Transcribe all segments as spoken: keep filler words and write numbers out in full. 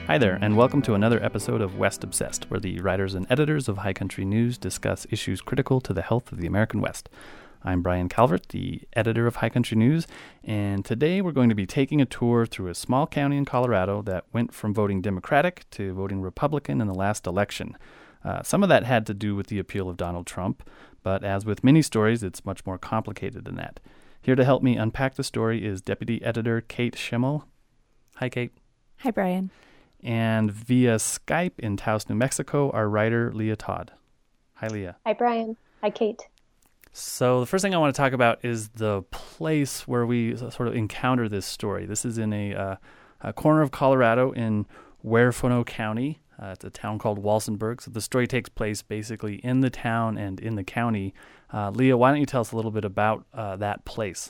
Hi there, and welcome to another episode of West Obsessed, where the writers and editors of High Country News discuss issues critical to the health of the American West. I'm Brian Calvert, the editor of High Country News, and today we're going to be taking a tour through a small county in Colorado that went from voting Democratic to voting Republican in the last election. Uh, some of that had to do with the appeal of Donald Trump, but as with many stories, it's much more complicated than that. Here to help me unpack the story is Deputy Editor Kate Schimmel. Hi, Kate. Hi, Brian. And via Skype in Taos, New Mexico, our writer, Leah Todd. Hi, Leah. Hi, Brian. Hi, Kate. So the first thing I want to talk about is the place where we sort of encounter this story. This is in a, uh, a corner of Colorado in Huerfano County. Uh, it's a town called Walsenburg. So the story takes place basically in the town and in the county. Uh, Leah, why don't you tell us a little bit about uh, that place?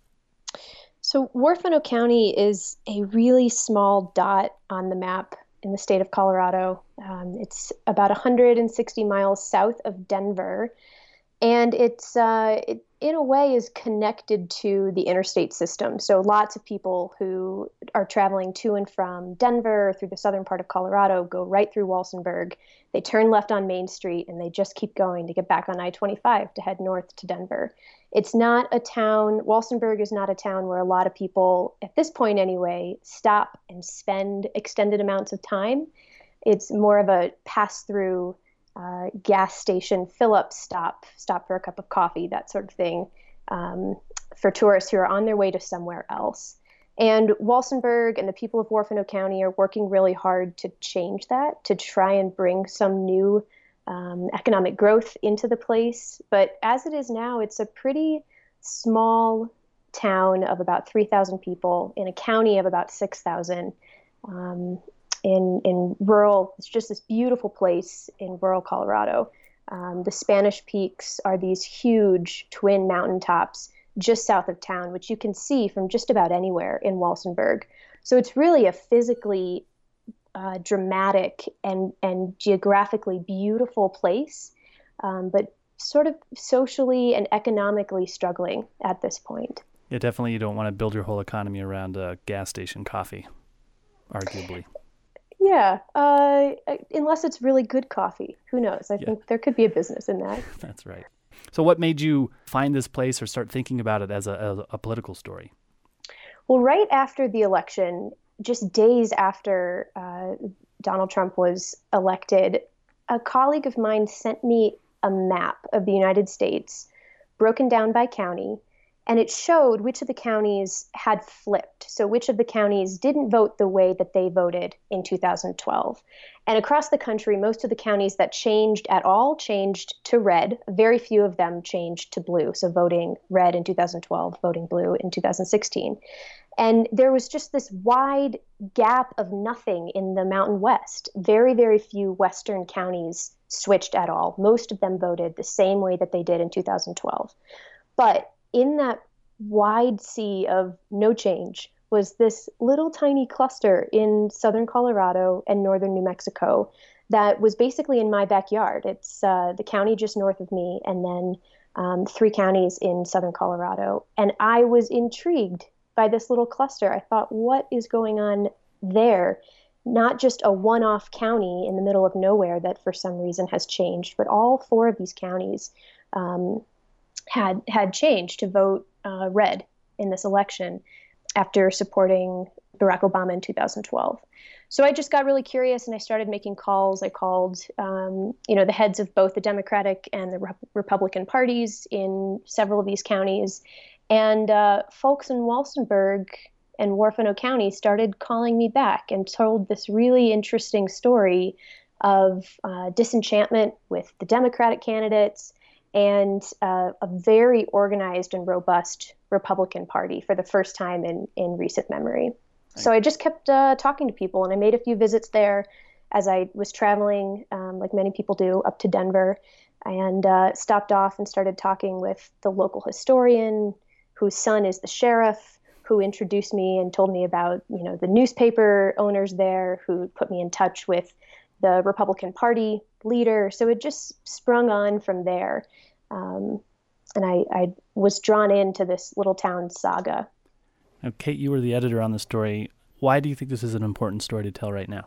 So Huerfano County is a really small dot on the map in the state of Colorado. Um, it's about one hundred sixty miles south of Denver, and it's uh, it, in a way is connected to the interstate system. So lots of people who are traveling to and from Denver through the southern part of Colorado go right through Walsenburg. They turn left on Main Street and they just keep going to get back on I twenty-five to head north to Denver. It's not a town, Walsenburg is not a town where a lot of people, at this point anyway, stop and spend extended amounts of time. It's more of a pass-through uh, gas station fill-up stop, stop for a cup of coffee, that sort of thing, um, for tourists who are on their way to somewhere else. And Walsenburg and the people of Huerfano County are working really hard to change that, to try and bring some new um, economic growth into the place. But as it is now, it's a pretty small town of about three thousand people in a county of about six thousand. Um, in, in rural, it's just this beautiful place in rural Colorado. Um, the Spanish Peaks are these huge twin mountaintops just south of town, which you can see from just about anywhere in Walsenburg. So it's really a physically uh, dramatic and, and geographically beautiful place, um, but sort of socially and economically struggling at this point. Yeah, definitely you don't want to build your whole economy around a gas station coffee, arguably. Yeah, uh, unless it's really good coffee. Who knows? I yeah. think there could be a business in that. That's right. So what made you find this place or start thinking about it as a, as a political story? Well, right after the election, just days after uh, Donald Trump was elected, a colleague of mine sent me a map of the United States broken down by county, and it showed which of the counties had flipped. So which of the counties didn't vote the way that they voted in two thousand twelve. And across the country, most of the counties that changed at all changed to red. Very few of them changed to blue. So voting red in two thousand twelve, voting blue in two thousand sixteen. And there was just this wide gap of nothing in the Mountain West. Very, very few Western counties switched at all. Most of them voted the same way that they did in two thousand twelve. But in that wide sea of no change was this little tiny cluster in southern Colorado and northern New Mexico that was basically in my backyard. It's uh, the county just north of me, and then um, three counties in southern Colorado. And I was intrigued by this little cluster. I thought, what is going on there? Not just a one-off county in the middle of nowhere that for some reason has changed, but all four of these counties um, had had changed to vote uh, red in this election after supporting Barack Obama in two thousand twelve. So I just got really curious and I started making calls. I called, um, you know, the heads of both the Democratic and the Re- Republican parties in several of these counties. And uh, folks in Walsenburg and Huerfano County started calling me back and told this really interesting story of uh, disenchantment with the Democratic candidates and uh, a very organized and robust Republican Party for the first time in, in recent memory. So I just kept uh, talking to people, and I made a few visits there as I was traveling, um, like many people do, up to Denver, and uh, stopped off and started talking with the local historian, whose son is the sheriff, who introduced me and told me about, you know, the newspaper owners there, who put me in touch with the Republican Party leader. So it just sprung on from there. Um, and I, I was drawn into this little town saga. Now, Kate, you were the editor on the story. Why do you think this is an important story to tell right now?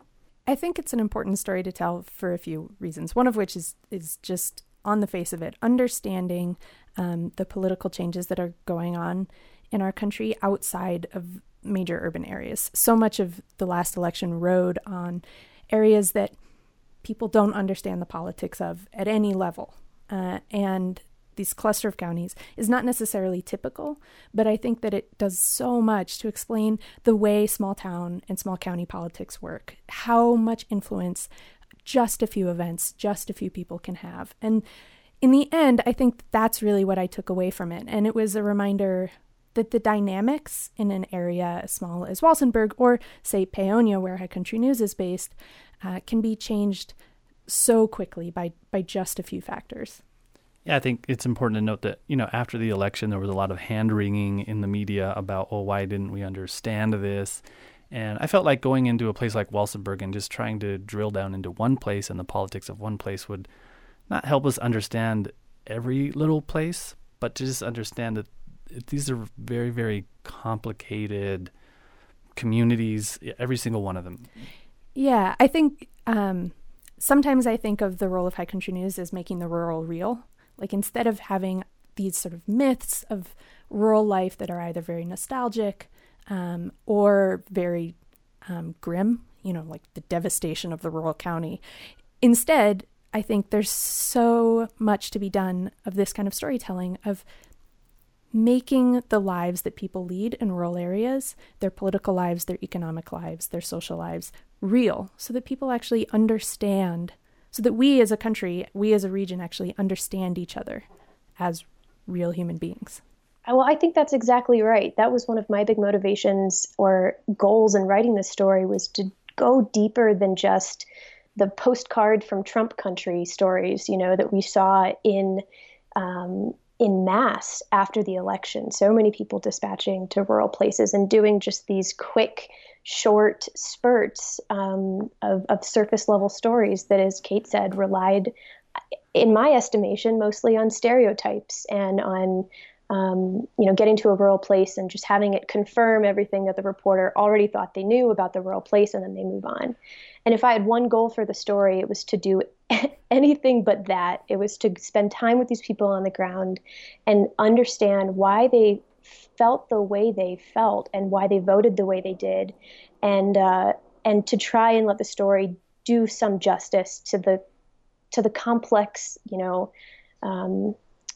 I think it's an important story to tell for a few reasons, one of which is is just on the face of it, understanding um, the political changes that are going on in our country outside of major urban areas. So much of the last election rode on areas that people don't understand the politics of at any level. Uh, and these cluster of counties is not necessarily typical, but I think that it does so much to explain the way small town and small county politics work, how much influence just a few events, just a few people can have. And in the end, I think that's really what I took away from it. And it was a reminder that the dynamics in an area as small as Walsenburg or, say, Paonia, where High Country News is based, uh, can be changed so quickly by, by just a few factors. Yeah, I think it's important to note that, you know, after the election, there was a lot of hand-wringing in the media about, oh, why didn't we understand this? And I felt like going into a place like Walsenburg and just trying to drill down into one place and the politics of one place would not help us understand every little place, but to just understand that these are very, very complicated communities, every single one of them. Yeah, I think um, sometimes I think of the role of High Country News as making the rural real. Like instead of having these sort of myths of rural life that are either very nostalgic um, or very um, grim, you know, like the devastation of the rural county. Instead, I think there's so much to be done of this kind of storytelling, of making the lives that people lead in rural areas, their political lives, their economic lives, their social lives, real, so that people actually understand, so that we as a country, we as a region actually understand each other as real human beings. Well, I think that's exactly right. That was one of my big motivations or goals in writing this story, was to go deeper than just the postcard from Trump country stories, you know, that we saw in um, in mass after the election. So many people dispatching to rural places and doing just these quick, short spurts um, of, of surface level stories that, as Kate said, relied, in my estimation, mostly on stereotypes and on Um, you know, getting to a rural place and just having it confirm everything that the reporter already thought they knew about the rural place, and then they move on. And if I had one goal for the story, it was to do anything but that. It was to spend time with these people on the ground and understand why they felt the way they felt and why they voted the way they did, and uh, and to try and let the story do some justice to the to the complex, you know, um,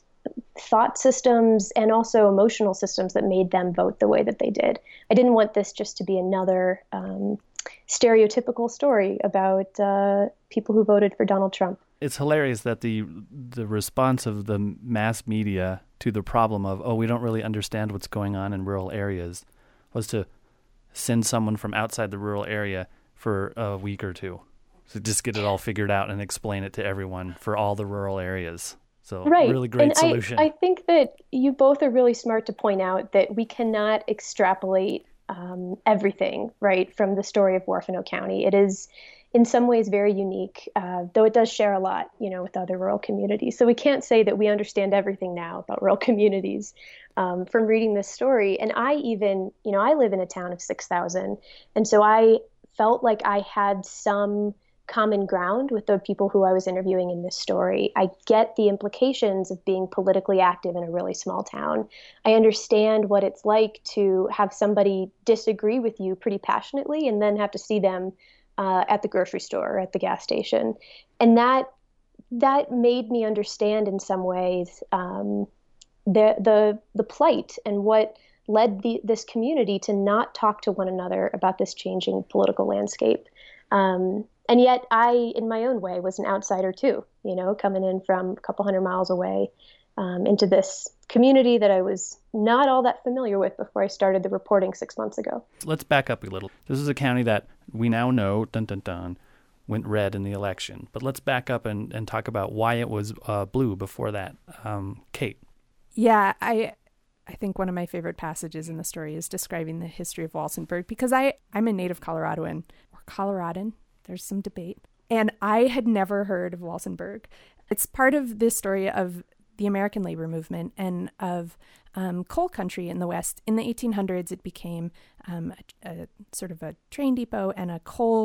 thought systems and also emotional systems that made them vote the way that they did. I didn't want this just to be another um, stereotypical story about uh, people who voted for Donald Trump. It's hilarious that the the response of the mass media to the problem of, oh, we don't really understand what's going on in rural areas, was to send someone from outside the rural area for a week or two. So just get it all figured out and explain it to everyone for all the rural areas. So right. really great and solution. I, I think that you both are really smart to point out that we cannot extrapolate um, everything, right, from the story of Huerfano County. It is in some ways very unique, uh, though it does share a lot, you know, with other rural communities. So we can't say that we understand everything now about rural communities um, from reading this story. And I even, you know, I live in a town of six thousand. And so I felt like I had some common ground with the people who I was interviewing in this story. I get the implications of being politically active in a really small town. I understand what it's like to have somebody disagree with you pretty passionately and then have to see them uh, at the grocery store or at the gas station. And that that made me understand in some ways um, the the the plight and what led the, this community to not talk to one another about this changing political landscape. Um, And yet I, in my own way, was an outsider too, you know, coming in from a couple hundred miles away um, into this community that I was not all that familiar with before I started the reporting six months ago. Let's back up a little. This is a county that we now know, dun dun dun, went red in the election. But let's back up and, and talk about why it was uh, blue before that. Um, Kate. Yeah, I I think one of my favorite passages in the story is describing the history of Walsenburg, because I, I'm a native Coloradoan, or Coloradan. There's some debate. And I had never heard of Walsenburg. It's part of this story of the American labor movement and of um, coal country in the West. In the eighteen hundreds, it became um, a, a sort of a train depot and a coal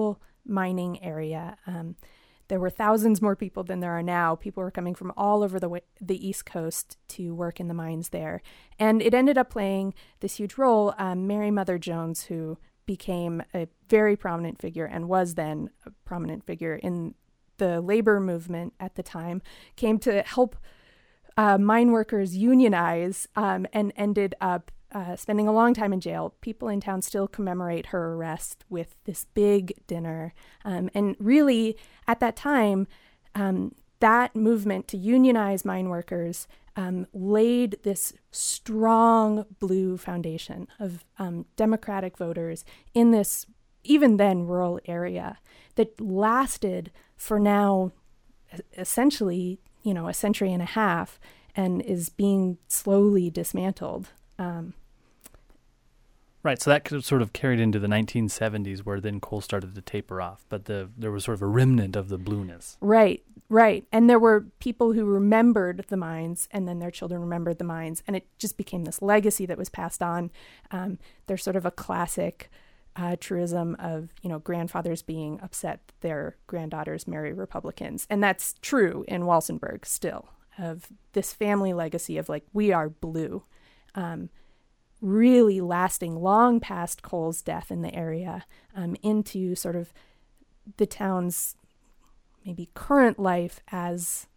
mining area. Um, there were thousands more people than there are now. People were coming from all over the the East Coast to work in the mines there. And it ended up playing this huge role. Um, Mary Mother Jones, who became a very prominent figure and was then a prominent figure in the labor movement at the time, came to help uh, mine workers unionize um, and ended up uh, spending a long time in jail. People in town still commemorate her arrest with this big dinner. Um, and really, at that time, um, that movement to unionize mine workers Um, laid this strong blue foundation of um, Democratic voters in this, even then, rural area that lasted for now essentially, you know, a century and a half and is being slowly dismantled. Um, Right, so that sort of carried into the nineteen seventies where then coal started to taper off, but the there was sort of a remnant of the blueness. Right, right. And there were people who remembered the mines, and then their children remembered the mines, and it just became this legacy that was passed on. Um, there's sort of a classic uh, truism of, you know, grandfathers being upset that their granddaughters marry Republicans. And that's true in Walsenburg still, of this family legacy of like, we are blue. Um really lasting long past Coal's death in the area um, into sort of the town's maybe current life as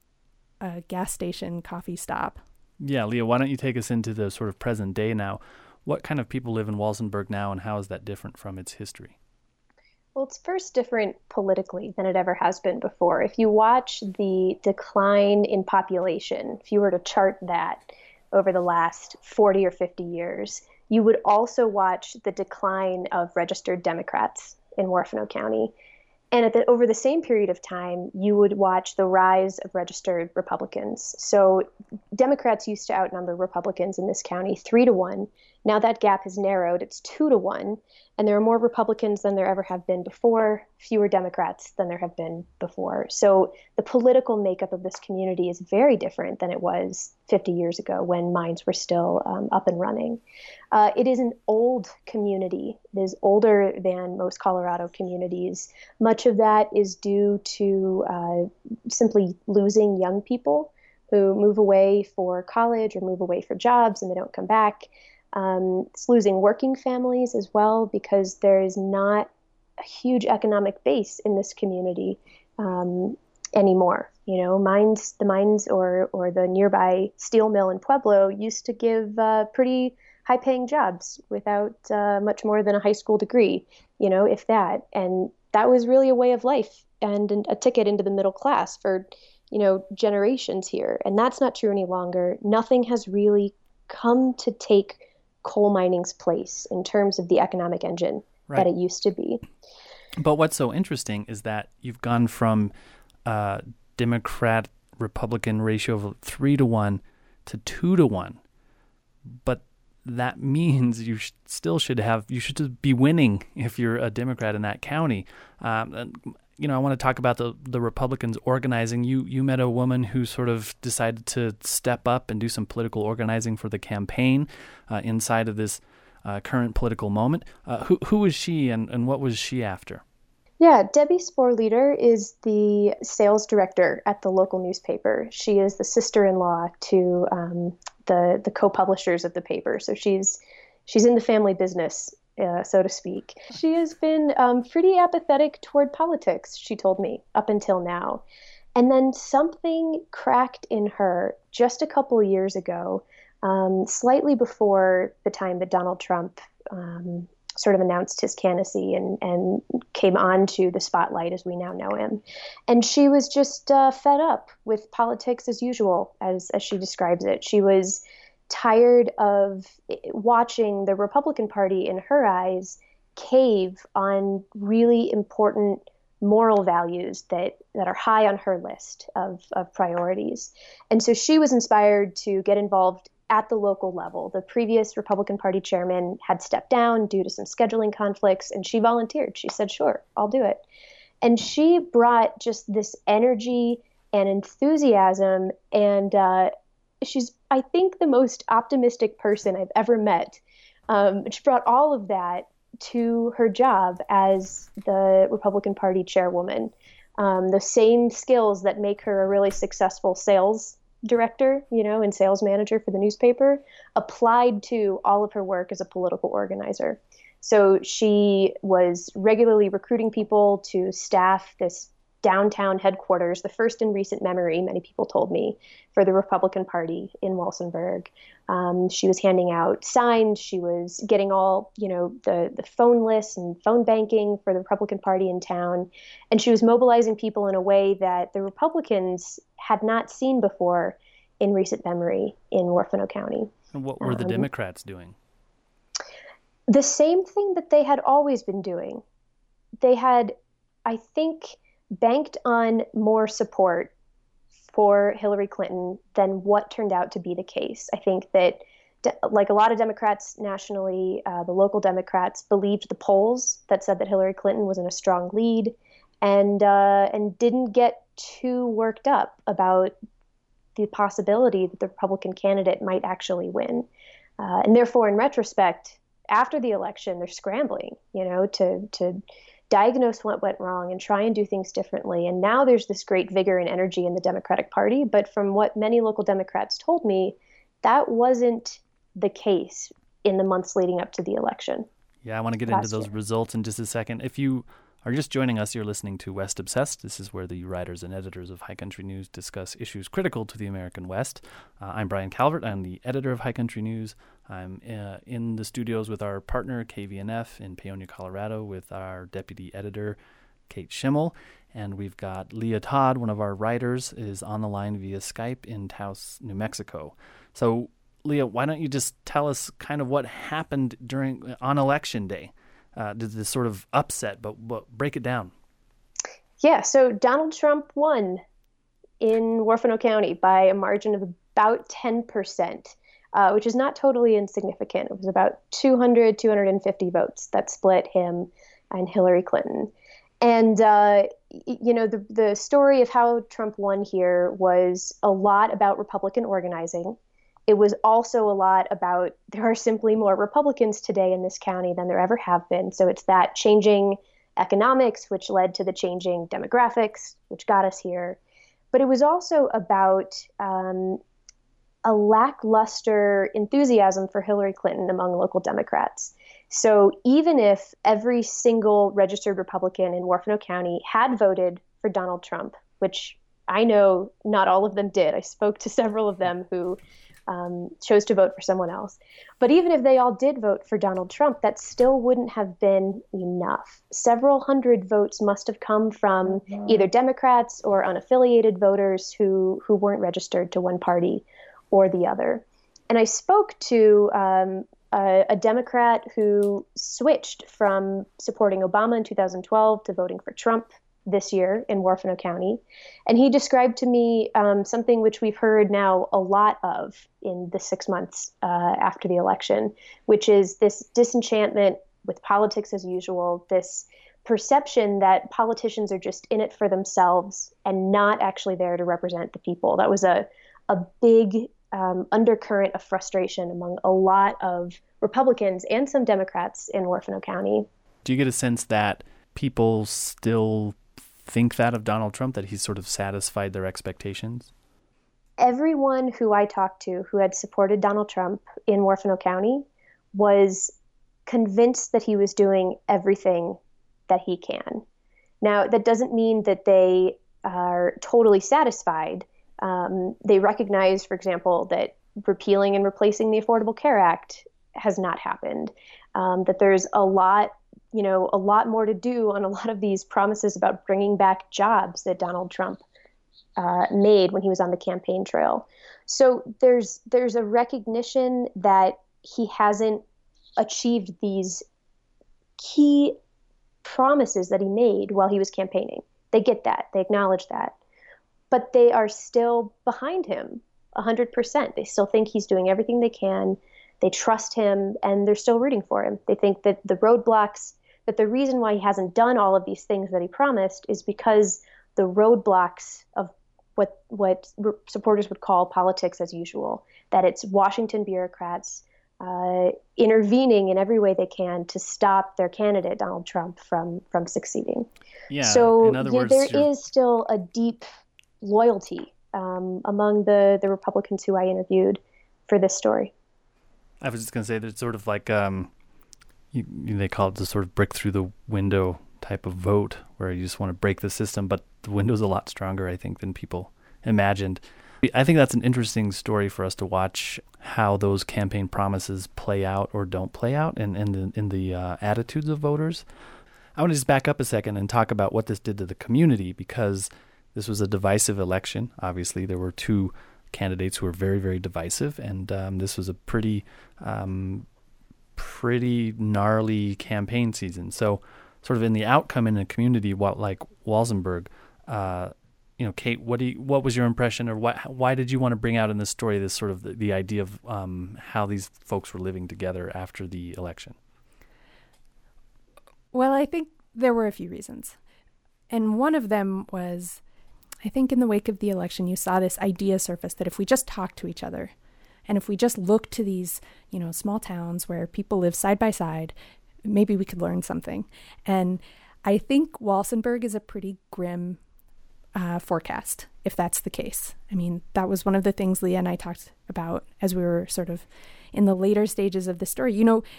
a gas station coffee stop. Yeah, Leah, why don't you take us into the sort of present day now? What kind of people live in Walsenburg now, and how is that different from its history? Well, it's first different politically than it ever has been before. If you watch the decline in population, if you were to chart that over the last forty or fifty years, you would also watch the decline of registered Democrats in Huerfano County. And at the, over the same period of time, you would watch the rise of registered Republicans. So Democrats used to outnumber Republicans in this county three to one. Now that gap has narrowed. It's two to one. And there are more Republicans than there ever have been before, fewer Democrats than there have been before. So the political makeup of this community is very different than it was fifty years ago when mines were still um, up and running. Uh, it is an old community. It is older than most Colorado communities. Much of that is due to uh, simply losing young people who move away for college or move away for jobs and they don't come back. Um, it's losing working families as well because there is not a huge economic base in this community um, anymore. You know, mines, the mines or or the nearby steel mill in Pueblo used to give uh, pretty high-paying jobs without uh, much more than a high school degree, you know, if that. And that was really a way of life and a ticket into the middle class for, you know, generations here. And that's not true any longer. Nothing has really come to take coal mining's place in terms of the economic engine right. that it used to be. But what's so interesting is that you've gone from a Democrat-Republican ratio of three to one to two to one. But that means you sh- still should have, you should just be winning if you're a Democrat in that county. Um, and, you know, I want to talk about the, the Republicans organizing. You you met a woman who sort of decided to step up and do some political organizing for the campaign uh, inside of this uh, current political moment. Uh, who who was she and, and what was she after? Yeah, Debbie Sporleder is the sales director at the local newspaper. She is the sister-in-law to um, the the co-publishers of the paper. So she's she's in the family business, uh, so to speak. She has been um, pretty apathetic toward politics, she told me, up until now. And then something cracked in her just a couple of years ago, um, slightly before the time that Donald Trump um, sort of announced his candidacy and, and came onto the spotlight as we now know him. And she was just uh, fed up with politics as usual, as, as she describes it. She was tired of watching the Republican Party, in her eyes, cave on really important moral values that, that are high on her list of, of priorities. And so she was inspired to get involved at the local level. The previous Republican Party chairman had stepped down due to some scheduling conflicts, and she volunteered. She said, sure, I'll do it. And she brought just this energy and enthusiasm, and uh, she's, I think, the most optimistic person I've ever met. Um, she brought all of that to her job as the Republican Party chairwoman. Um, the same skills that make her a really successful sales director, you know, and sales manager for the newspaper, applied to all of her work as a political organizer. So she was regularly recruiting people to staff this downtown headquarters, the first in recent memory, many people told me, for the Republican Party in Walsenburg. Um, she was handing out signs. She was getting all, you know, the, the phone lists and phone banking for the Republican Party in town. And she was mobilizing people in a way that the Republicans had not seen before in recent memory in Orfano County. And what were the um, Democrats doing? The same thing that they had always been doing. They had, I think, banked on more support for Hillary Clinton than what turned out to be the case. I think that, de- like a lot of Democrats nationally, uh, the local Democrats believed the polls that said that Hillary Clinton was in a strong lead, and uh, and didn't get too worked up about the possibility that the Republican candidate might actually win. Uh, and therefore, in retrospect, after the election, they're scrambling, you know, to to diagnose what went wrong and try and do things differently. And now there's this great vigor and energy in the Democratic Party. But from what many local Democrats told me, that wasn't the case in the months leading up to the election. Yeah, I want to get into those year. results in just a second. If you are just joining us, you're listening to West Obsessed. This is where the writers and editors of High Country News discuss issues critical to the American West. Uh, I'm Brian Calvert. I'm the editor of High Country News. I'm uh, in the studios with our partner, K V N F, in Paonia, Colorado, with our deputy editor, Kate Schimmel. And we've got Leah Todd, one of our writers, is on the line via Skype in Taos, New Mexico. So, Leah, why don't you just tell us kind of what happened during on Election Day? Uh, did this sort of upset, but, but break it down. Yeah, so Donald Trump won in Orfano County by a margin of about ten percent, uh, which is not totally insignificant. It was about two hundred, two hundred fifty votes that split him and Hillary Clinton. And, uh, you know, the, the story of how Trump won here was a lot about Republican organizing. It was also a lot about there are simply more Republicans today in this county than there ever have been. So it's that changing economics, which led to the changing demographics, which got us here. But it was also about um, a lackluster enthusiasm for Hillary Clinton among local Democrats. So even if every single registered Republican in Orfano County had voted for Donald Trump, which I know not all of them did, I spoke to several of them who Um, chose to vote for someone else. But even if they all did vote for Donald Trump, that still wouldn't have been enough. Several hundred votes must have come from either Democrats or unaffiliated voters who, who weren't registered to one party or the other. And I spoke to um, a, a Democrat who switched from supporting Obama in two thousand twelve to voting for Trump this year in Orfano County. And he described to me um, something which we've heard now a lot of in the six months uh, after the election, which is this disenchantment with politics as usual, this perception that politicians are just in it for themselves and not actually there to represent the people. That was a, a big um, undercurrent of frustration among a lot of Republicans and some Democrats in Orfano County. Do you get a sense that people still think that of Donald Trump, that he's sort of satisfied their expectations? Everyone who I talked to who had supported Donald Trump in Orfano County was convinced that he was doing everything that he can. Now, that doesn't mean that they are totally satisfied. Um, they recognize, for example, that repealing and replacing the Affordable Care Act has not happened, um, that there's a lot you know, a lot more to do on a lot of these promises about bringing back jobs that Donald Trump uh, made when he was on the campaign trail. So there's there's a recognition that he hasn't achieved these key promises that he made while he was campaigning. They get that. They acknowledge that. But they are still behind him one hundred percent. They still think he's doing everything they can. They trust him, and they're still rooting for him. They think that the roadblocks, that the reason why he hasn't done all of these things that he promised is because the roadblocks of what what supporters would call politics as usual, that it's Washington bureaucrats uh, intervening in every way they can to stop their candidate, Donald Trump, from from succeeding. Yeah. So in other yeah, words, there you're- is still a deep loyalty um, among the, the Republicans who I interviewed for this story. I was just going to say there's sort of like, um, you, you- they call it the sort of brick through the window type of vote where you just want to break the system, but the window's a lot stronger, I think, than people imagined. I think that's an interesting story for us to watch how those campaign promises play out or don't play out in, in the, in the uh, attitudes of voters. I want to just back up a second and talk about what this did to the community, because this was a divisive election. Obviously, there were two candidates who were very, very divisive, and um, this was a pretty, um, pretty gnarly campaign season. So, sort of in the outcome in a community, what like Walsenburg, uh, you know, Kate, what do you, what was your impression, or why why did you want to bring out in this story this sort of the, the idea of um, how these folks were living together after the election? Well, I think there were a few reasons. And one of them was, I think in the wake of the election, you saw this idea surface that if we just talk to each other, and if we just look to these, you know, small towns where people live side by side, maybe we could learn something. And I think Walsenburg is a pretty grim uh, forecast, if that's the case. I mean, that was one of the things Leah and I talked about as we were sort of in the later stages of the story. You know,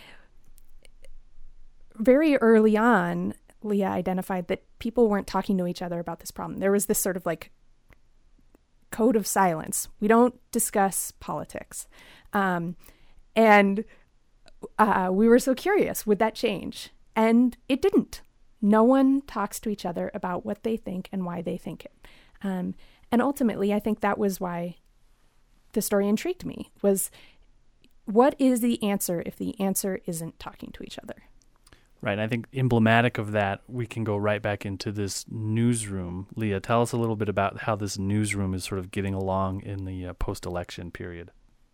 very early on, Leah identified that people weren't talking to each other about this problem. There was this sort of like code of silence. We don't discuss politics. Um, and uh, we were so curious, would that change? And it didn't. No one talks to each other about what they think and why they think it. Um, and ultimately, I think that was why the story intrigued me, was what is the answer if the answer isn't talking to each other? Right. I think emblematic of that, we can go right back into this newsroom. Leah, tell us a little bit about how this newsroom is sort of getting along in the uh, post-election period.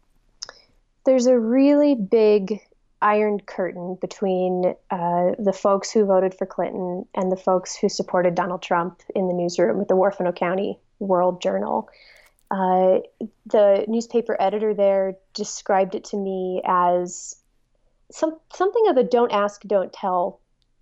There's a really big iron curtain between uh, the folks who voted for Clinton and the folks who supported Donald Trump in the newsroom at the Huerfano County World Journal. Uh, the newspaper editor there described it to me as some something of a don't ask, don't tell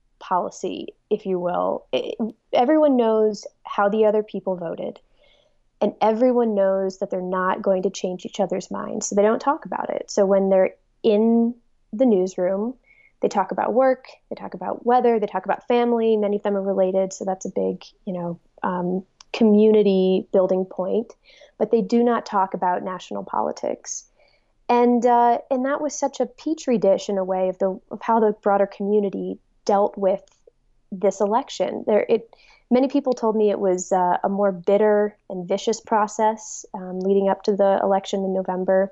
policy, if you will. It, everyone knows how the other people voted, and everyone knows that they're not going to change each other's minds, so they don't talk about it. So when they're in the newsroom, they talk about work, they talk about weather, they talk about family. Many of them are related, so that's a big, you know, um, community building point. But they do not talk about national politics. And uh, and that was such a petri dish in a way of the of how the broader community dealt with this election. There, it many people told me it was uh, a more bitter and vicious process um, leading up to the election in November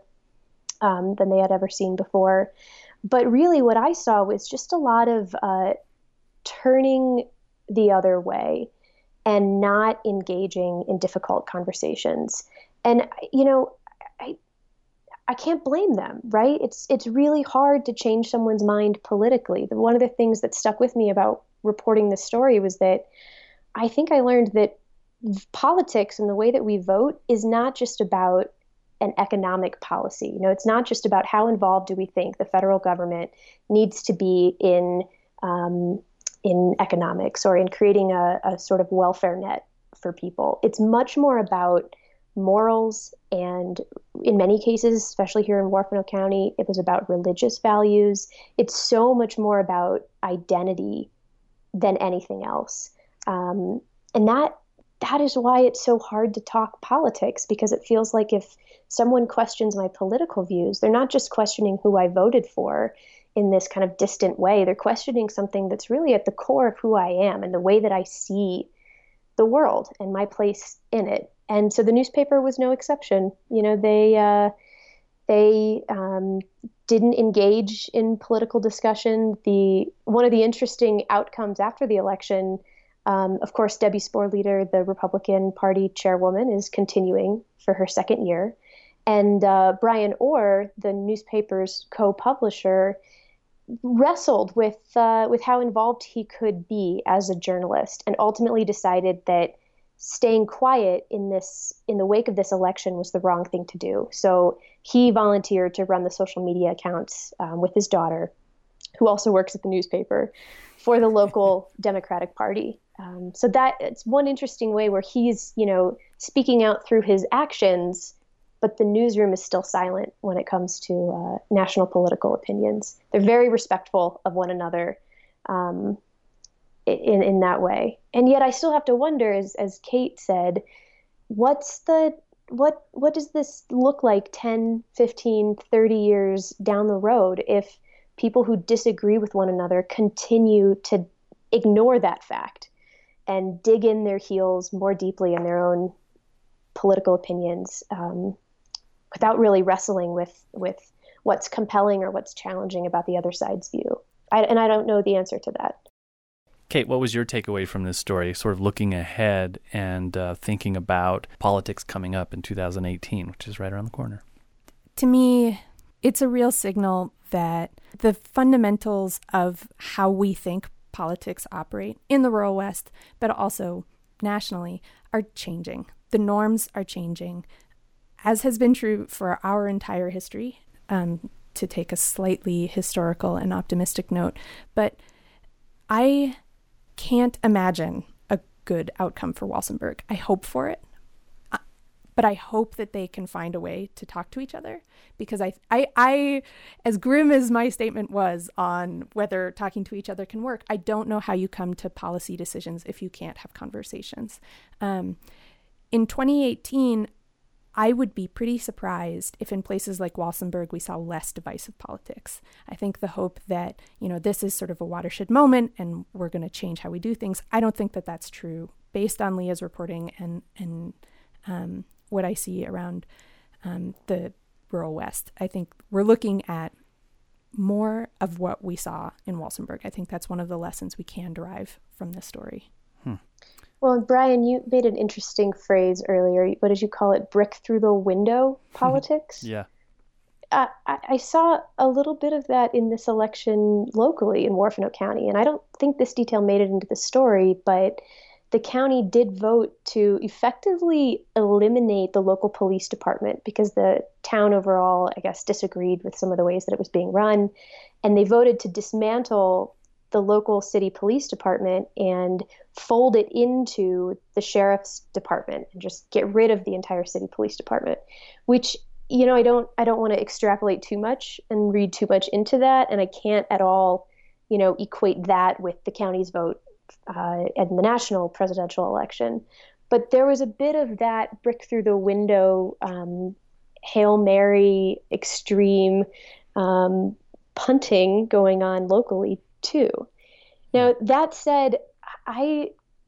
um, than they had ever seen before. But really, what I saw was just a lot of uh, turning the other way and not engaging in difficult conversations. And you know, I. I can't blame them, right? It's it's really hard to change someone's mind politically. The, one of the things that stuck with me about reporting this story was that I think I learned that politics and the way that we vote is not just about an economic policy. You know, it's not just about how involved do we think the federal government needs to be in um, in economics or in creating a, a sort of welfare net for people. It's much more about morals, and in many cases, especially here in Huerfano County, it was about religious values. It's so much more about identity than anything else. Um, and that that is why it's so hard to talk politics, because it feels like if someone questions my political views, they're not just questioning who I voted for in this kind of distant way. They're questioning something that's really at the core of who I am and the way that I see the world and my place in it. And so the newspaper was no exception. You know, they uh, they um, didn't engage in political discussion. The one of the interesting outcomes after the election, um, of course, Debbie Sporleder, the Republican Party chairwoman, is continuing for her second year, and uh, Brian Orr, the newspaper's co-publisher, wrestled with uh, with how involved he could be as a journalist, and ultimately decided that staying quiet in this in the wake of this election was the wrong thing to do. So he volunteered to run the social media accounts um, with his daughter, who also works at the newspaper, for the local Democratic Party. Um, so that it's one interesting way where he's, you know, speaking out through his actions, but the newsroom is still silent when it comes to uh, national political opinions. They're very respectful of one another um, in in that way. And yet I still have to wonder, as as Kate said, what's the what what does this look like ten, fifteen, thirty years down the road if people who disagree with one another continue to ignore that fact and dig in their heels more deeply in their own political opinions um, without really wrestling with with what's compelling or what's challenging about the other side's view? I, and I don't know the answer to that. Kate, what was your takeaway from this story, sort of looking ahead and uh, thinking about politics coming up in two thousand eighteen, which is right around the corner? To me, it's a real signal that the fundamentals of how we think politics operate in the rural West, but also nationally, are changing. The norms are changing, as has been true for our entire history, um, to take a slightly historical and optimistic note. But I can't imagine a good outcome for Walsenburg. I hope for it. But I hope that they can find a way to talk to each other, because I, I, I, as grim as my statement was on whether talking to each other can work, I don't know how you come to policy decisions if you can't have conversations. Um, in twenty eighteen, I would be pretty surprised if in places like Walsenburg we saw less divisive politics. I think the hope that, you know, this is sort of a watershed moment and we're going to change how we do things, I don't think that that's true based on Leah's reporting and, and, um, what I see around um, the rural West. I think we're looking at more of what we saw in Walsenburg. I think that's one of the lessons we can derive from this story. Hmm. Well, Brian, you made an interesting phrase earlier. What did you call it? Brick through the window politics? Yeah. Uh, I, I saw a little bit of that in this election locally in Warfano County. And I don't think this detail made it into the story, but the county did vote to effectively eliminate the local police department because the town overall, I guess, disagreed with some of the ways that it was being run. And they voted to dismantle the local city police department and fold it into the sheriff's department and just get rid of the entire city police department, which, you know, I don't I don't want to extrapolate too much and read too much into that. And I can't at all, you know, equate that with the county's vote Uh, in the national presidential election. But there was a bit of that brick through the window, um, Hail Mary, extreme um, punting going on locally too. Now, that said, I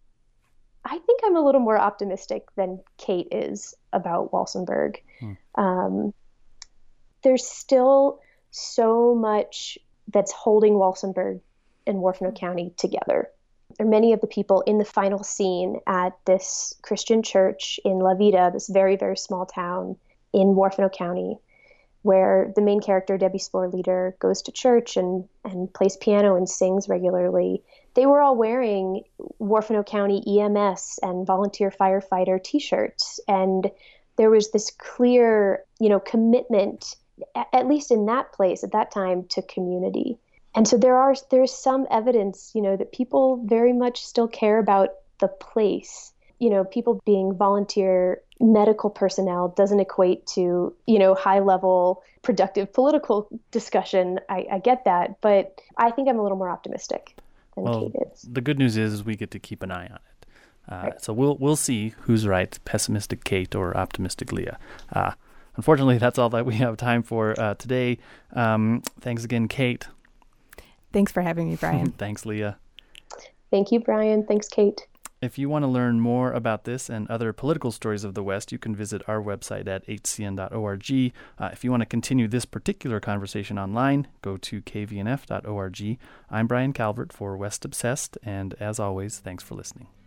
I think I'm a little more optimistic than Kate is about Walsenburg. Hmm. Um, there's still so much that's holding Walsenburg and Warfano County together. There are many of the people in the final scene at this Christian church in La Vida, this very, very small town in Warfano County, where the main character, Debbie Sporleader, goes to church and, and plays piano and sings regularly. They were all wearing Warfano County E M S and volunteer firefighter T-shirts. And there was this clear, you know, commitment, at least in that place at that time, to community. And so there are there's some evidence, you know, that people very much still care about the place. You know, people being volunteer medical personnel doesn't equate to, you know, high level productive political discussion. I, I get that, but I think I'm a little more optimistic than well, Kate is. The good news is, is we get to keep an eye on it. Uh, right. So we'll we'll see who's right, pessimistic Kate or optimistic Leah. Uh, unfortunately, that's all that we have time for uh, today. Um, thanks again, Kate. Thanks for having me, Brian. Thanks, Leah. Thank you, Brian. Thanks, Kate. If you want to learn more about this and other political stories of the West, you can visit our website at h c n dot org. Uh, if you want to continue this particular conversation online, go to k v n f dot org. I'm Brian Calvert for West Obsessed, and as always, thanks for listening.